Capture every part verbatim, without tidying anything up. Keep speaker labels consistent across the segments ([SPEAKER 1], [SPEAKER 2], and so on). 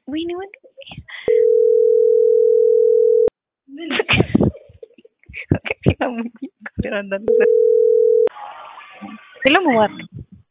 [SPEAKER 1] ወይኔ ወንድ ሄሎ ሙባረክ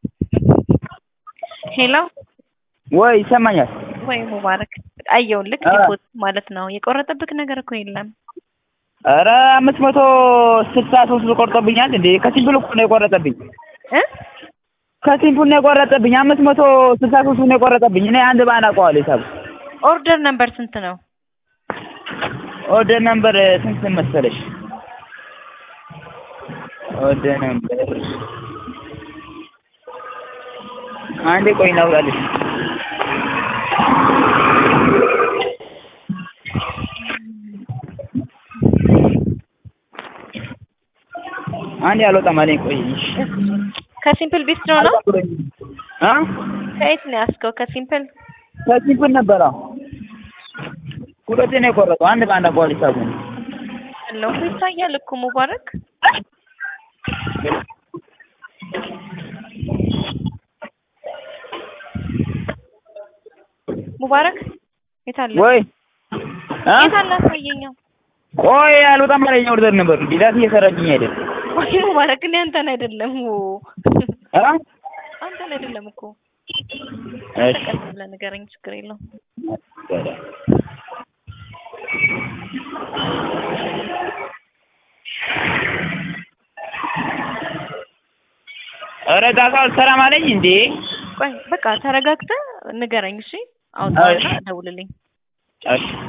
[SPEAKER 1] ሄሎ
[SPEAKER 2] ወይ ይሰማኛል
[SPEAKER 1] ወይ ሙባረክ አየው ልክ ዲፖት ማለት ነው የቆረጠብክ ነገር እኮ የለም
[SPEAKER 2] አረ አምስት መቶ ስልሳ ሶስት ብር ቆርጦብኛል እንዴ ከሲምፕል እኮ ነው የቆረጠብኝ
[SPEAKER 1] እ
[SPEAKER 2] ከሲምፕል ነው የቆረጠብኝ አምስት መቶ ስልሳ ሶስት ነው የቆረጠብኝ እኔ አንድ ባና አውቀዋለሁ ሂሳብ
[SPEAKER 1] ኦርደር ነምበር ስንት ነው
[SPEAKER 2] ኦርደር ነምበር ስንት መሰለሽ ኦርደር ነምበር አንዴ ቆይ ላውራልሽ አንዴ አልወጣም አለኝ ቆይ
[SPEAKER 1] ከሲምፕል ቢስትሮ ነው
[SPEAKER 2] አ
[SPEAKER 1] ከየት ነው ያስከው ከሲምፕል
[SPEAKER 2] ከሲምፕል ነበር አዎ ሁለቴ ነው የቆረጠው አንድ ባንዳ ፖሊስ አጉን
[SPEAKER 1] ነው ይታያል እኮ ሙባረክ ሙባረክ የታለ
[SPEAKER 2] ወይ
[SPEAKER 1] አ የታለ አሳየኛው
[SPEAKER 2] ቆይ አልወጣም አለኝ ኦርደር ነበር ዲዳት እየሰራልኝ አይደል
[SPEAKER 1] ወይ ሙባረክ እኔ አንተን አይደለም
[SPEAKER 2] አ
[SPEAKER 1] አንተን አይደለም እኮ
[SPEAKER 2] እሺ
[SPEAKER 1] ለነገረኝ ችግር የለውም
[SPEAKER 2] አረ ዳታው ሰላም አለኝ እንዴ
[SPEAKER 1] ቆይ በቃ ተረጋግተህ ንገረኝ እሺ አውጣውና ደውልልኝ
[SPEAKER 2] እሺ